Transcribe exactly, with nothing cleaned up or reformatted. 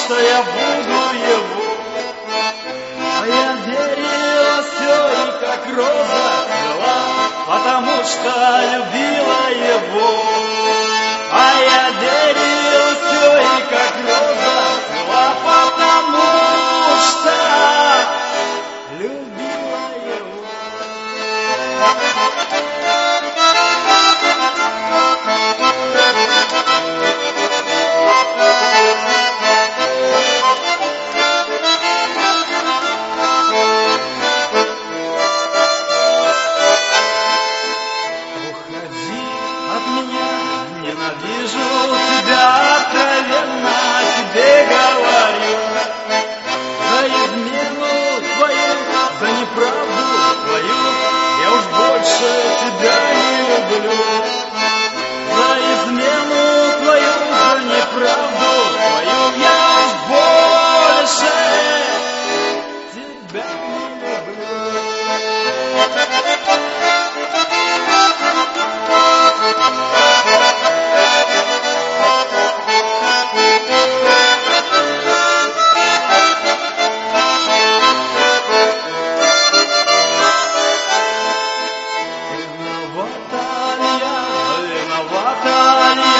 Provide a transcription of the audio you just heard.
что я буду его. А я верила все и как роза цвела, потому что любила его. А я верила все и как роза цвела, потому что любила его. Ненавижу тебя, откровенно тебе говорю. За измену твою, за неправду твою я уж больше тебя не люблю. За измену твою, за неправду твою я уж больше тебя не люблю. Виновата ли я,